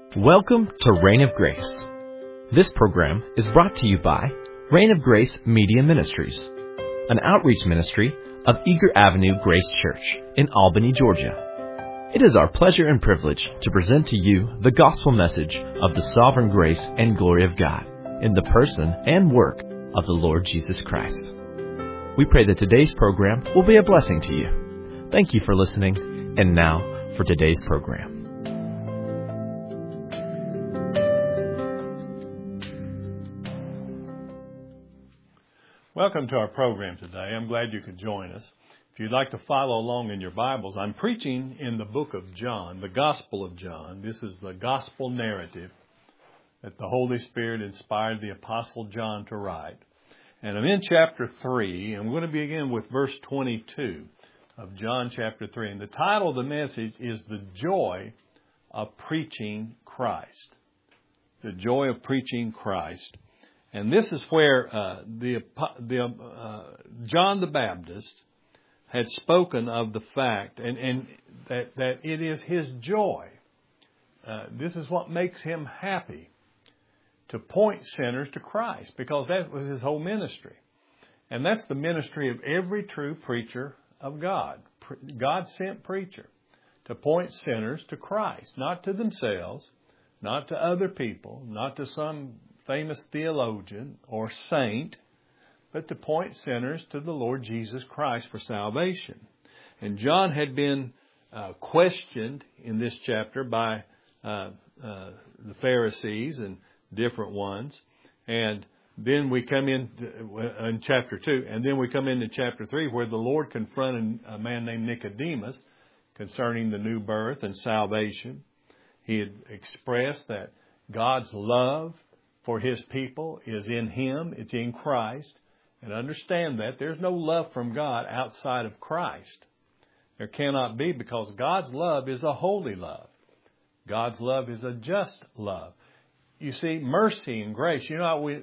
Welcome to Reign of Grace. This program is brought to you by Reign of Grace Media Ministries, an outreach ministry of Eager Avenue Grace Church in Albany, Georgia. It is our pleasure and privilege to present to you the gospel message of the sovereign grace and glory of God in the person and work of the Lord Jesus Christ. We pray that today's program will be a blessing to you. Thank you for listening, and now for today's program. Welcome to our program today. I'm glad you could join us. If you'd like to follow along in your Bibles, I'm preaching in the book of John, the Gospel of John. This is the gospel narrative that the Holy Spirit inspired the Apostle John to write. And I'm in chapter 3, and we're going to begin with verse 22 of John chapter 3. And the title of the message is The Joy of Preaching Christ. The Joy of Preaching Christ. And this is where John the Baptist had spoken of the fact and that it is his joy. This is what makes him happy, to point sinners to Christ, because that was his whole ministry. And that's the ministry of every true preacher of God. God-sent preacher, to point sinners to Christ, not to themselves, not to other people, not to some famous theologian or saint, but to point sinners to the Lord Jesus Christ for salvation. And John had been questioned in this chapter by the Pharisees and different ones. And then we come in chapter 2, and then we come into chapter 3, where the Lord confronted a man named Nicodemus concerning the new birth and salvation. He had expressed that God's love for His people is in Him, it's in Christ. And understand that there's no love from God outside of Christ. There cannot be, because God's love is a holy love. God's love is a just love. You see, mercy and grace. You know,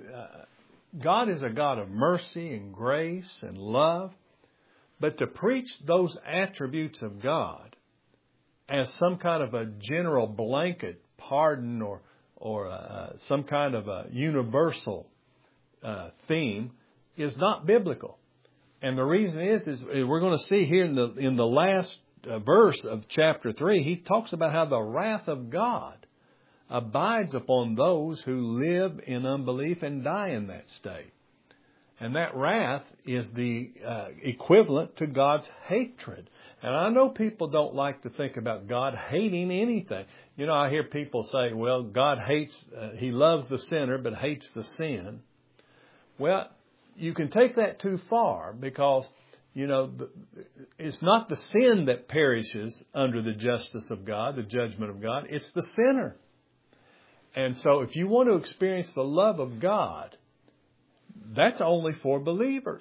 God is a God of mercy and grace and love. But to preach those attributes of God as some kind of a general blanket pardon or some kind of a universal theme is not biblical. And the reason is we're going to see here in the last verse of chapter 3, he talks about how the wrath of God abides upon those who live in unbelief and die in that state. And that wrath is the equivalent to God's hatred. And I know people don't like to think about God hating anything. You know, I hear people say, well, God hates, He loves the sinner but hates the sin. Well, you can take that too far, because, you know, it's not the sin that perishes under the justice of God, the judgment of God. It's the sinner. And so if you want to experience the love of God, that's only for believers.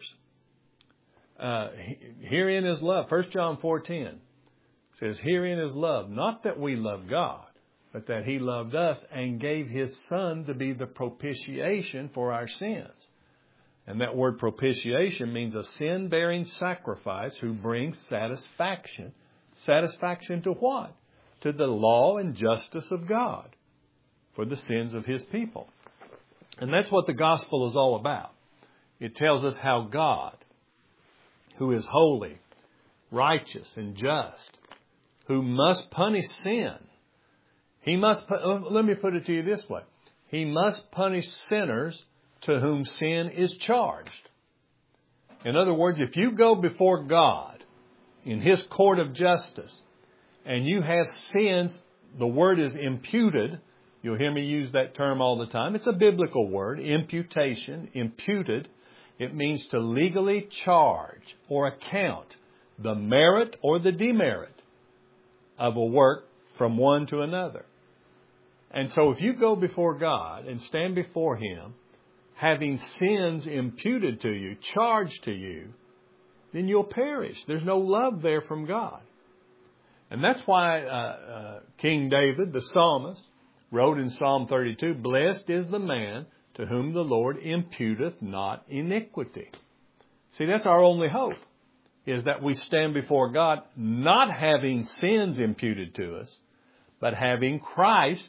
Herein is love. 1 John 4:10 says, herein is love, not that we love God, but that He loved us and gave His Son to be the propitiation for our sins. And that word propitiation means a sin-bearing sacrifice who brings satisfaction. Satisfaction to what? To the law and justice of God for the sins of His people. And that's what the gospel is all about. It tells us how God, who is holy, righteous, and just, who must punish sin. Let me put it to you this way. He must punish sinners to whom sin is charged. In other words, if you go before God in His court of justice and you have sins, the word is imputed. You'll hear me use that term all the time. It's a biblical word, imputation, imputed. It means to legally charge or account the merit or the demerit of a work from one to another. And so if you go before God and stand before Him, having sins imputed to you, charged to you, then you'll perish. There's no love there from God. And that's why King David, the psalmist, wrote in Psalm 32, blessed is the man to whom the Lord imputeth not iniquity. See, that's our only hope, is that we stand before God not having sins imputed to us, but having Christ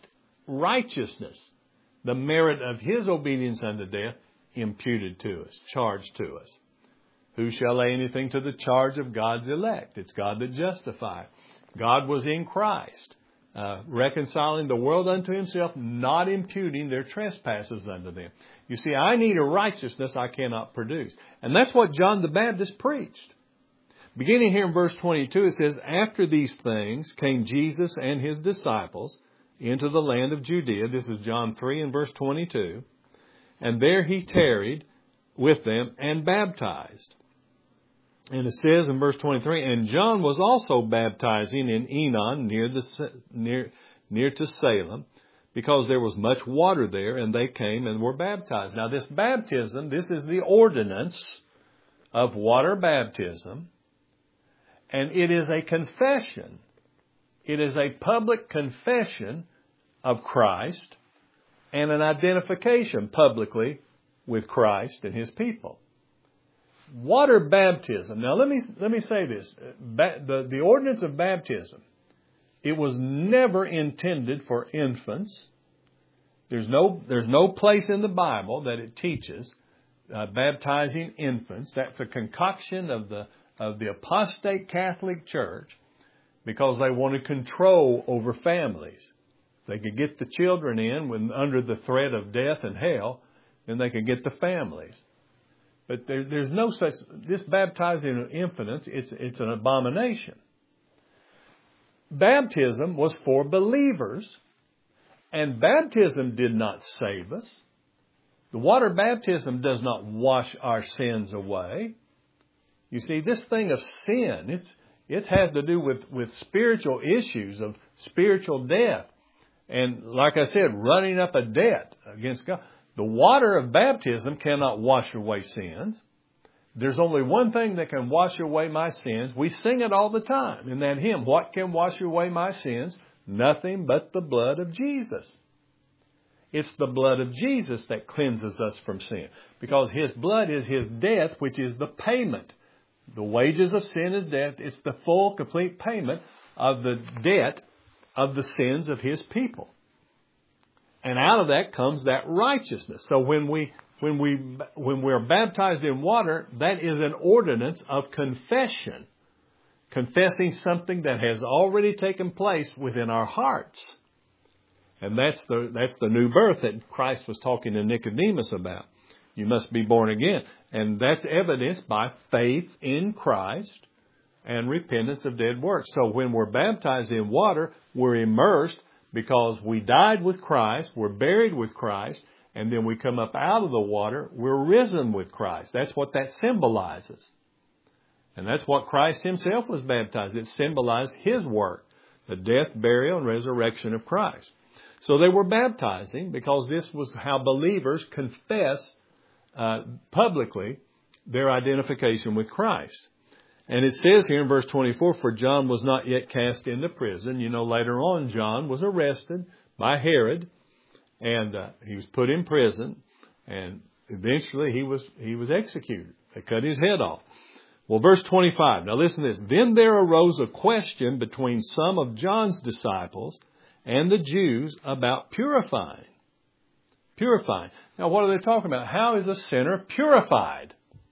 righteousness, the merit of His obedience unto death, imputed to us, charged to us. Who shall lay anything to the charge of God's elect? It's God that justifies. God was in Christ, reconciling the world unto Himself, not imputing their trespasses unto them. You see, I need a righteousness I cannot produce. And that's what John the Baptist preached. Beginning here in verse 22, it says, After these things came Jesus and His disciples into the land of Judea. This is John 3 and verse 22. And there He tarried with them and baptized. And it says in verse 23, And John was also baptizing in Enon near to Salem, because there was much water there, and they came and were baptized. Now this baptism, this is the ordinance of water baptism, and it is a confession. It is a public confession of Christ and an identification publicly with Christ and His people. Water baptism. Now let me say this. The ordinance of baptism, it was never intended for infants. There's no place in the Bible that it teaches baptizing infants. That's a concoction of the apostate Catholic Church, because they wanted control over families. They could get the children in when under the threat of death and hell, then they could get the families. But there's no such, this baptizing of infants, it's an abomination. Baptism was for believers, and baptism did not save us. The water baptism does not wash our sins away. You see, this thing of sin, it has to do with spiritual issues of spiritual death. And like I said, running up a debt against God. The water of baptism cannot wash away sins. There's only one thing that can wash away my sins. We sing it all the time in that hymn. What can wash away my sins? Nothing but the blood of Jesus. It's the blood of Jesus that cleanses us from sin, because His blood is His death, which is the payment. The wages of sin is death. It's the full, complete payment of the debt of the sins of His people. And out of that comes that righteousness. So when we're baptized in water, that is an ordinance of confession. Confessing something that has already taken place within our hearts. And that's the new birth that Christ was talking to Nicodemus about. You must be born again. And that's evidenced by faith in Christ and repentance of dead works. So when we're baptized in water, we're immersed because we died with Christ, we're buried with Christ, and then we come up out of the water, we're risen with Christ. That's what that symbolizes. And that's what Christ Himself was baptized. It symbolized His work, the death, burial, and resurrection of Christ. So they were baptizing because this was how believers confess publicly their identification with Christ. And it says here in verse 24, For John was not yet cast into prison. You know, later on, John was arrested by Herod, and he was put in prison, and eventually he was executed. They cut his head off. Well, verse 25. Now listen to this. Then there arose a question between some of John's disciples and the Jews about purifying. Purifying. Now what are they talking about? How is a sinner purified?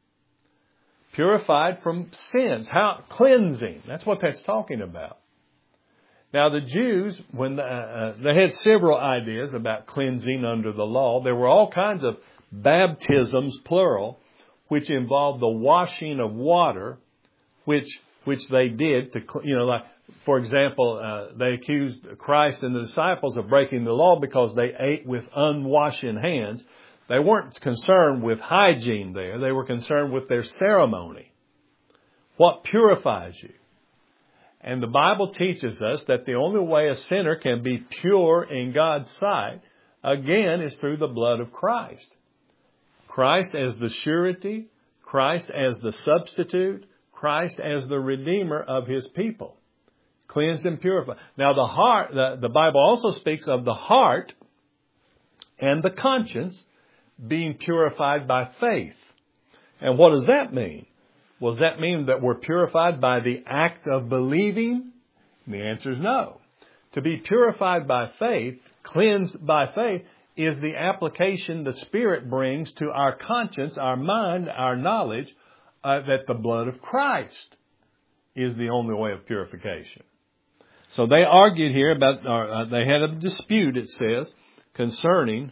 Purified from sins. How? Cleansing. That's what that's talking about. Now the Jews, when they had several ideas about cleansing under the law. There were all kinds of baptisms, plural, which involved the washing of water, which they did to, like, for example, they accused Christ and the disciples of breaking the law because they ate with unwashed hands. They weren't concerned with hygiene there. They were concerned with their ceremony. What purifies you? And the Bible teaches us that the only way a sinner can be pure in God's sight, again, is through the blood of Christ. Christ as the surety, Christ as the substitute, Christ as the redeemer of His people. Cleansed and purified. Now the heart, the Bible also speaks of the heart and the conscience being purified by faith. And what does that mean? Well, does that mean that we're purified by the act of believing? And the answer is no. To be purified by faith cleansed by faith is the application the Spirit brings to our conscience, our mind, our knowledge, that the blood of Christ is the only way of purification. So they argued here about, they had a dispute, it says, concerning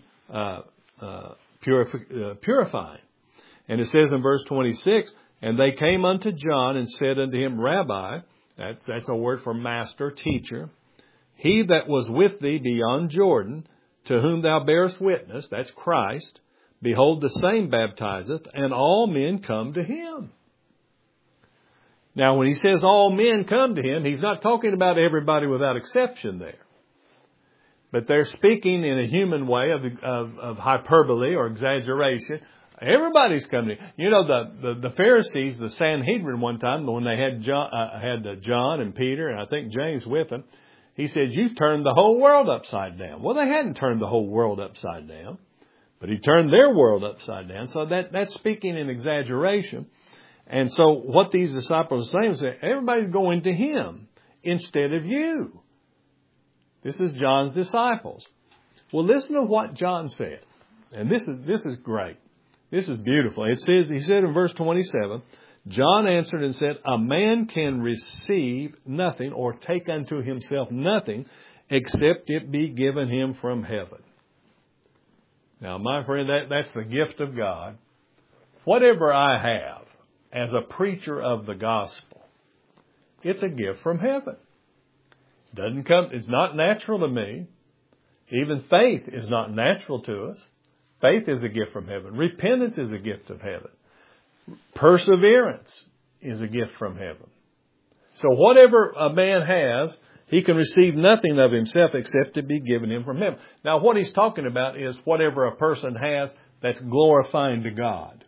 purifying. And it says in verse 26, and they came unto John and said unto him, Rabbi, that's a word for master, teacher, he that was with thee beyond Jordan, to whom thou bearest witness, that's Christ, behold, the same baptizeth, and all men come to him. Now, when he says all men come to him, he's not talking about everybody without exception there. But they're speaking in a human way of hyperbole or exaggeration. Everybody's coming to him. You know, the Pharisees, the Sanhedrin one time, when they had John and Peter and I think James with them, he said, you've turned the whole world upside down. Well, they hadn't turned the whole world upside down, but he turned their world upside down. So that's speaking in exaggeration. And so what these disciples are saying is that everybody's going to him instead of you. This is John's disciples. Well, listen to what John said. And this is great. This is beautiful. It says, he said in verse 27, John answered and said, a man can receive nothing or take unto himself nothing except it be given him from heaven. Now, my friend, that's the gift of God. Whatever I have as a preacher of the gospel, it's a gift from heaven. Doesn't come, it's not natural to me. Even faith is not natural to us. Faith is a gift from heaven. Repentance is a gift of heaven. Perseverance is a gift from heaven. So whatever a man has, he can receive nothing of himself except it be given him from him. Now what he's talking about is whatever a person has that's glorifying to God.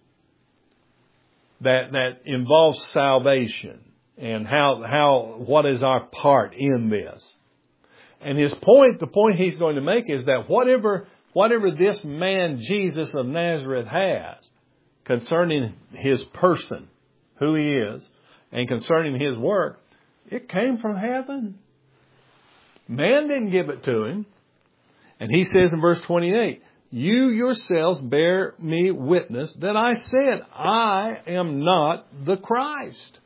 That involves salvation and what is our part in this. And the point he's going to make is that whatever this man Jesus of Nazareth has concerning his person, who he is, and concerning his work, it came from heaven. Man didn't give it to him. And he says in verse 28, you yourselves bear me witness that I said, I am not the Christ.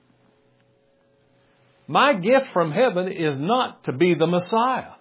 My gift from heaven is not to be the Messiah.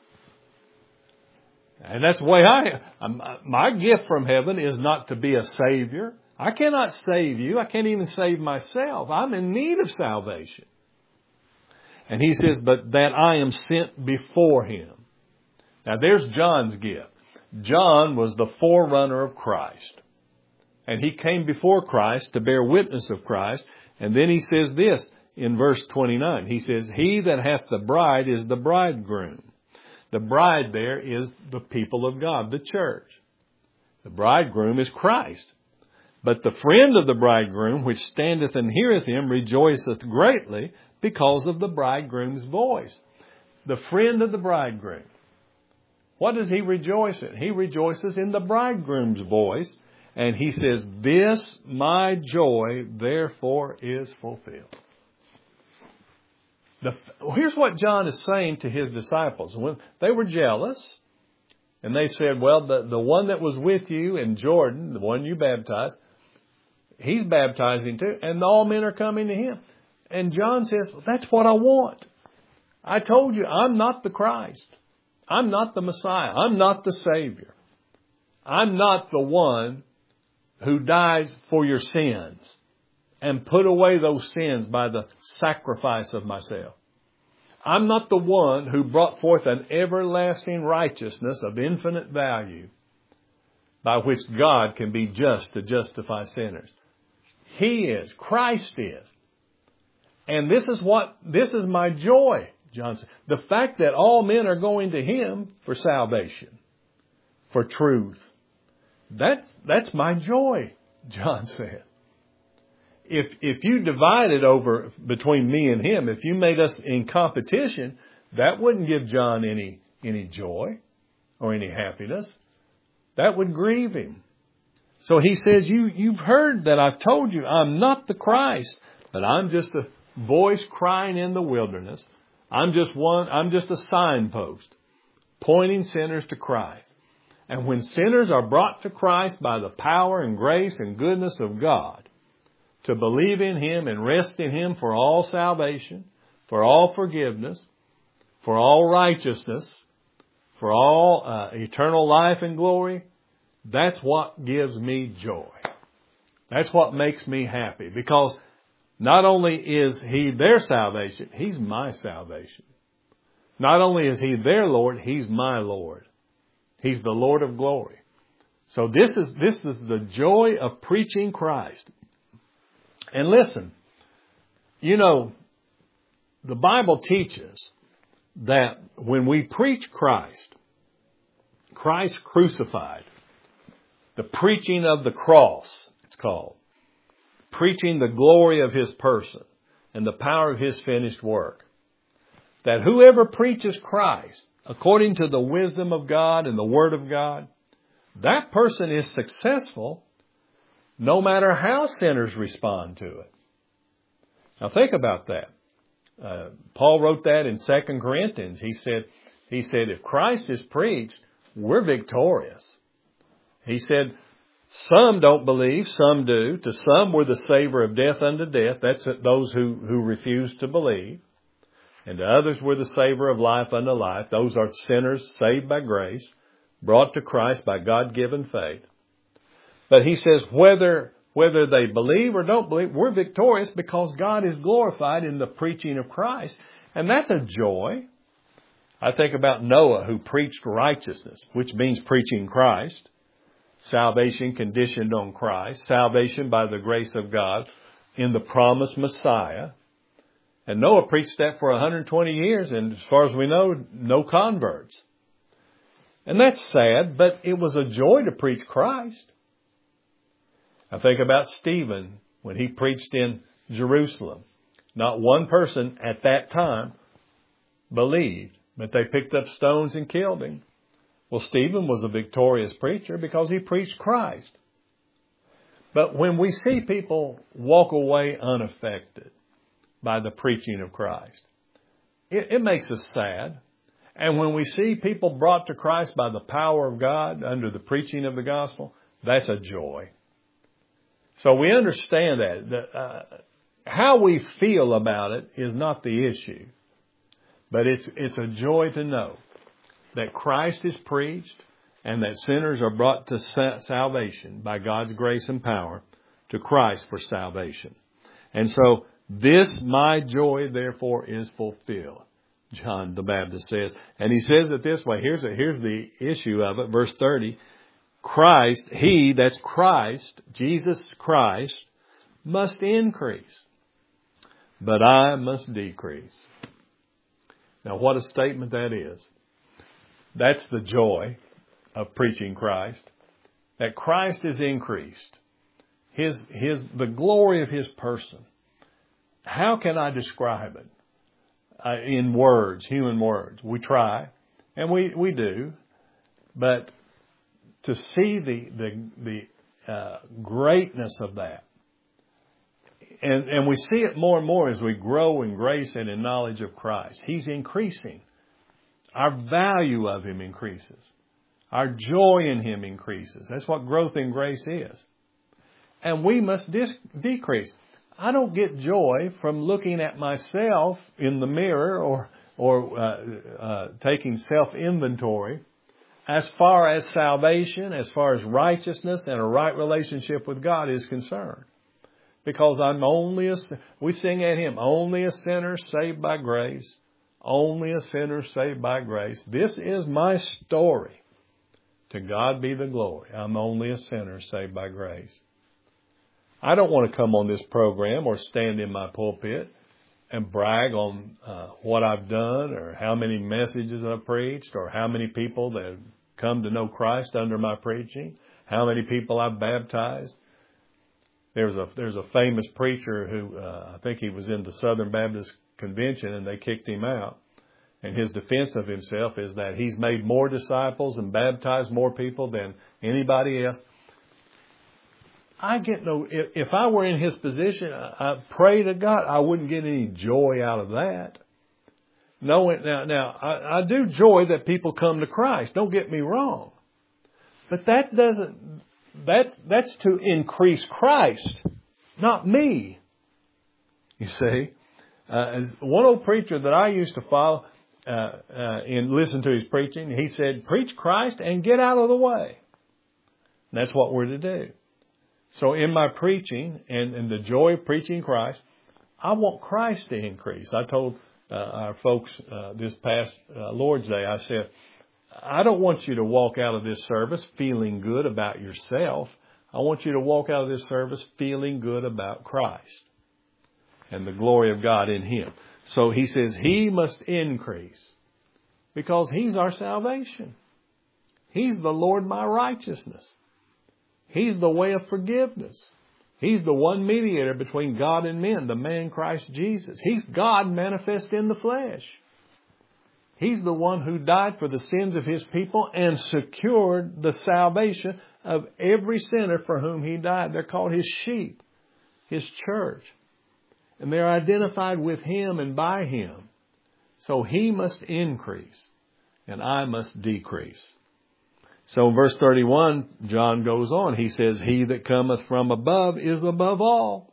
And that's the way I am. My gift from heaven is not to be a Savior. I cannot save you. I can't even save myself. I'm in need of salvation. And he says, but that I am sent before him. Now there's John's gift. John was the forerunner of Christ. And he came before Christ to bear witness of Christ. And then he says this in verse 29. He says, he that hath the bride is the bridegroom. The bride there is the people of God, the church. The bridegroom is Christ. But the friend of the bridegroom, which standeth and heareth him, rejoiceth greatly because of the bridegroom's voice. The friend of the bridegroom. What does he rejoice in? He rejoices in the bridegroom's voice. And he says, this my joy therefore is fulfilled. Here's what John is saying to his disciples. When they were jealous, and they said, well, the one that was with you in Jordan, the one you baptized, he's baptizing too, and all men are coming to him. And John says, well, that's what I want. I told you, I'm not the Christ. I'm not the Messiah. I'm not the Savior. I'm not the one who dies for your sins and put away those sins by the sacrifice of myself. I'm not the one who brought forth an everlasting righteousness of infinite value by which God can be just to justify sinners. He is. Christ is. And this is my joy, John said. The fact that all men are going to him for salvation, for truth. That's my joy, John said. If you divided over between me and him, if you made us in competition, that wouldn't give John any joy or any happiness. That would grieve him. So he says, you've heard that I've told you I'm not the Christ, but I'm just a voice crying in the wilderness. I'm just a signpost. pointing sinners to Christ. And when sinners are brought to Christ by the power and grace and goodness of God, to believe in Him and rest in Him for all salvation, for all forgiveness, for all righteousness, for all eternal life and glory, that's what gives me joy. That's what makes me happy. Because not only is He their salvation, He's my salvation. Not only is He their Lord, He's my Lord. He's the Lord of glory. So this is the joy of preaching Christ. And listen, you know, the Bible teaches that when we preach Christ crucified, the preaching of the cross, it's called, preaching the glory of His person and the power of His finished work, that whoever preaches Christ according to the wisdom of God and the Word of God, that person is successful no matter how sinners respond to it. Now think about that. Paul wrote that in 2 Corinthians. He said, if Christ is preached, we're victorious. He said, some don't believe, some do. To some we're the savor of death unto death. That's those who refuse to believe. And to others we're the savor of life unto life. Those are sinners saved by grace, brought to Christ by God-given faith. But he says whether they believe or don't believe, we're victorious because God is glorified in the preaching of Christ. And that's a joy. I think about Noah, who preached righteousness, which means preaching Christ. Salvation conditioned on Christ. Salvation by the grace of God in the promised Messiah. And Noah preached that for 120 years, and as far as we know, no converts. And that's sad, but it was a joy to preach Christ. I think about Stephen when he preached in Jerusalem. Not one person at that time believed, but they picked up stones and killed him. Well, Stephen was a victorious preacher because he preached Christ. But when we see people walk away unaffected by the preaching of Christ, it makes us sad. And when we see people brought to Christ by the power of God under the preaching of the gospel, that's a joy. So we understand that. How we feel about it is not the issue. But it's a joy to know that Christ is preached and that sinners are brought to salvation by God's grace and power to Christ for salvation. And so this, my joy, therefore, is fulfilled, John the Baptist says. And he says it this way. Here's the issue of it. Verse 30. Christ, He, that's Christ, Jesus Christ, must increase, but I must decrease. Now, what a statement that is. That's the joy of preaching Christ, that Christ is increased. The glory of His person. How can I describe it? In words, human words. We try, and we do, but to see the greatness of that. And we see it more and more as we grow in grace and in knowledge of Christ. He's increasing. Our value of Him increases. Our joy in Him increases. That's what growth in grace is. And we must decrease. I don't get joy from looking at myself in the mirror or taking self-inventory as far as salvation, as far as righteousness and a right relationship with God is concerned. Because we sing at Him, only a sinner saved by grace, only a sinner saved by grace. This is my story. To God be the glory. I'm only a sinner saved by grace. I don't want to come on this program or stand in my pulpit and brag on what I've done or how many messages I've preached or how many people that have come to know Christ under my preaching, how many people I've baptized. There's a famous preacher who I think he was in the Southern Baptist Convention and they kicked him out. And his defense of himself is that he's made more disciples and baptized more people than anybody else. If I were in his position, I pray to God, I wouldn't get any joy out of that. knowing now I do joy that people come to Christ. Don't get me wrong. But that's to increase Christ, not me. You see, one old preacher that I used to follow and listen to his preaching, he said, preach Christ and get out of the way. And that's what we're to do. So in my preaching and the joy of preaching Christ, I want Christ to increase. I told our folks this past Lord's Day, I said, I don't want you to walk out of this service feeling good about yourself. I want you to walk out of this service feeling good about Christ and the glory of God in Him. So he says He must increase because He's our salvation. He's the Lord my righteousness. He's the way of forgiveness. He's the one mediator between God and men, the man Christ Jesus. He's God manifest in the flesh. He's the one who died for the sins of His people and secured the salvation of every sinner for whom He died. They're called His sheep, His church. And they're identified with Him and by Him. So He must increase and I must decrease. So in verse 31, John goes on. He says, He that cometh from above is above all.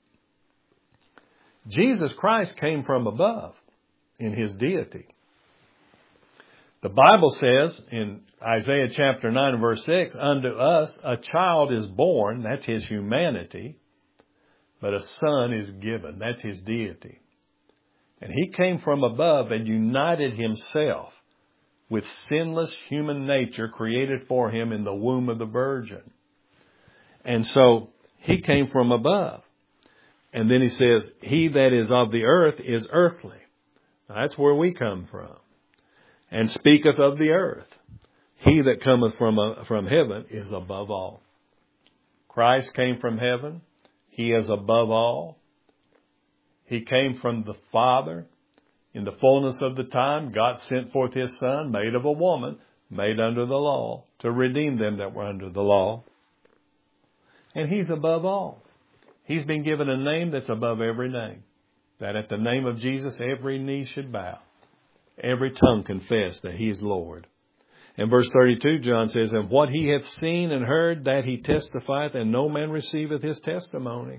Jesus Christ came from above in His deity. The Bible says in Isaiah chapter 9 verse 6, unto us a child is born, that's His humanity, but a son is given, that's His deity. And He came from above and united Himself with sinless human nature created for Him in the womb of the Virgin. And so He came from above. And then He says, He that is of the earth is earthly. Now, that's where we come from. And speaketh of the earth. He that cometh from heaven is above all. Christ came from heaven. He is above all. He came from the Father. In the fullness of the time, God sent forth His Son, made of a woman, made under the law, to redeem them that were under the law. And He's above all. He's been given a name that's above every name. That at the name of Jesus, every knee should bow. Every tongue confess that He is Lord. In verse 32, John says, and what He hath seen and heard, that He testifieth, and no man receiveth His testimony.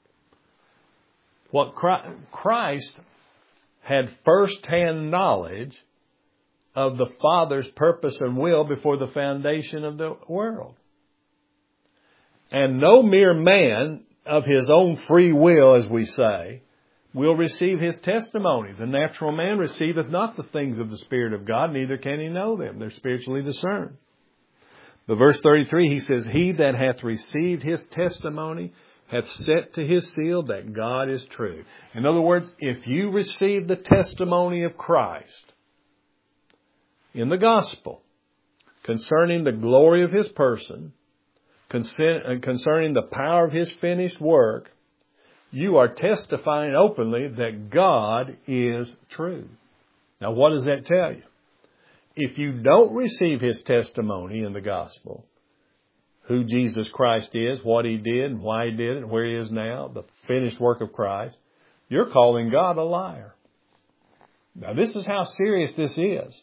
What Christ had first-hand knowledge of the Father's purpose and will before the foundation of the world. And no mere man of his own free will, as we say, will receive His testimony. The natural man receiveth not the things of the Spirit of God, neither can he know them. They're spiritually discerned. But verse 33, he says, He that hath received His testimony hath set to His seal that God is true. In other words, if you receive the testimony of Christ in the gospel concerning the glory of His person, concerning the power of His finished work, you are testifying openly that God is true. Now, what does that tell you? If you don't receive His testimony in the gospel, who Jesus Christ is, what He did, and why He did it, where He is now, the finished work of Christ, you're calling God a liar. Now, this is how serious this is.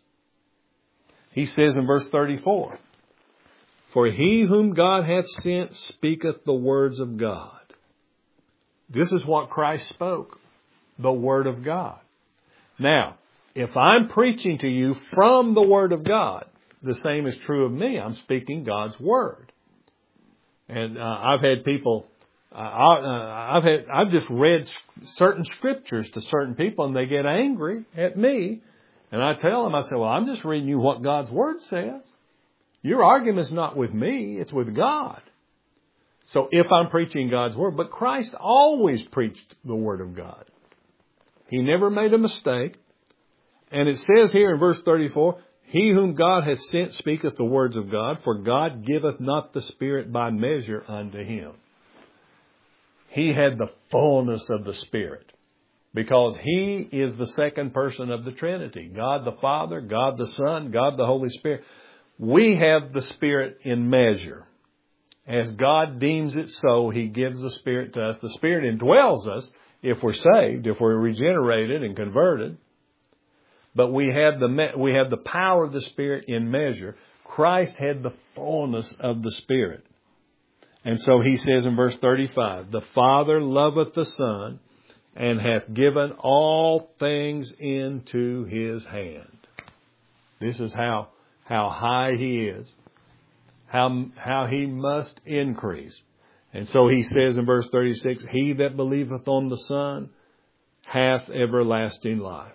He says in verse 34, for He whom God hath sent speaketh the words of God. This is what Christ spoke, the Word of God. Now, if I'm preaching to you from the Word of God, the same is true of me. I'm speaking God's Word. And I've had people, I've just read certain scriptures to certain people and they get angry at me. And I tell them, I say, well, I'm just reading you what God's Word says. Your argument's not with me, it's with God. So if I'm preaching God's Word, but Christ always preached the Word of God. He never made a mistake. And it says here in verse 34, He whom God hath sent speaketh the words of God, for God giveth not the Spirit by measure unto Him. He had the fullness of the Spirit because He is the second person of the Trinity. God the Father, God the Son, God the Holy Spirit. We have the Spirit in measure. As God deems it so, He gives the Spirit to us. The Spirit indwells us if we're saved, if we're regenerated and converted. but we have the power of the Spirit in measure. Christ had the fullness of the Spirit. And so he says in verse 35, the Father loveth the Son, and hath given all things into his hand. This is how high he is, how he must increase. And so he says in verse 36, he that believeth on the Son hath everlasting life.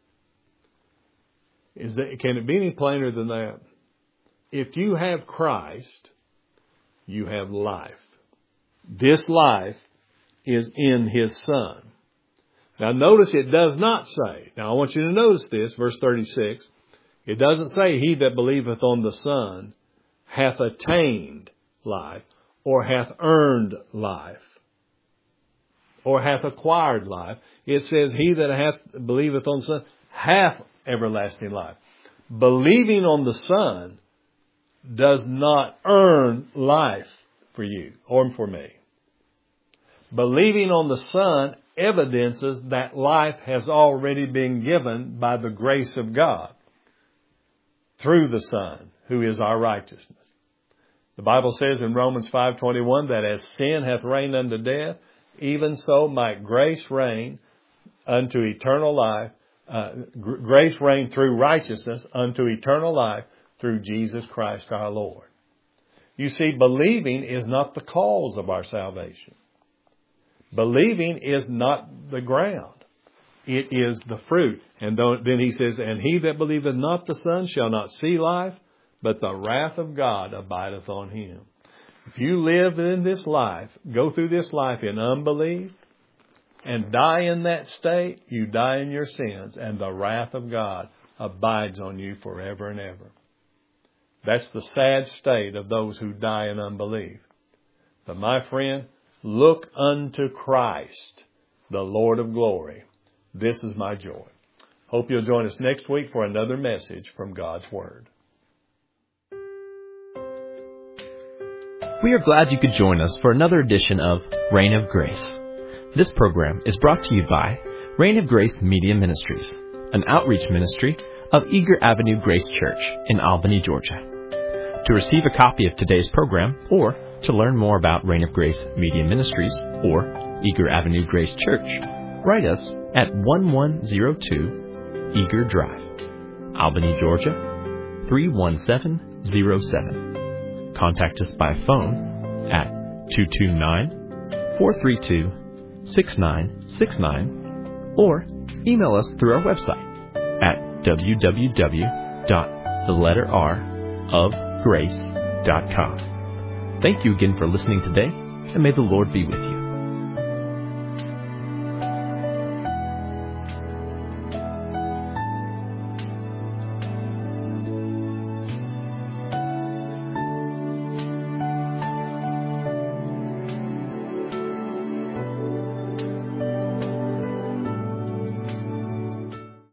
Can it be any plainer than that? If you have Christ, you have life. This life is in his Son. Now notice it does not say, now I want you to notice this, verse 36, it doesn't say he that believeth on the Son hath attained life, or hath earned life, or hath acquired life. It says he that believeth on the Son hath everlasting life. Believing on the Son does not earn life for you or for me. Believing on the Son evidences that life has already been given by the grace of God through the Son, who is our righteousness. The Bible says in Romans 5:21 that as sin hath reigned unto death, even so might grace reign unto eternal life, grace reign through righteousness unto eternal life through Jesus Christ our Lord. You see, believing is not the cause of our salvation. Believing is not the ground. It is the fruit. And then he says, and he that believeth not the Son shall not see life, but the wrath of God abideth on him. If you live in this life, go through this life in unbelief, and die in that state, you die in your sins, and the wrath of God abides on you forever and ever. That's the sad state of those who die in unbelief. But my friend, look unto Christ, the Lord of glory. This is my joy. Hope you'll join us next week for another message from God's Word. We are glad you could join us for another edition of Reign of Grace. This program is brought to you by Reign of Grace Media Ministries, an outreach ministry of Eager Avenue Grace Church in Albany, Georgia. To receive a copy of today's program or to learn more about Reign of Grace Media Ministries or Eager Avenue Grace Church, write us at 1102 Eager Drive, Albany, Georgia 31707. Contact us by phone at 229-432-6969 or email us through our website at www.theletterrofgrace.com. Thank you again for listening today, and may the Lord be with you.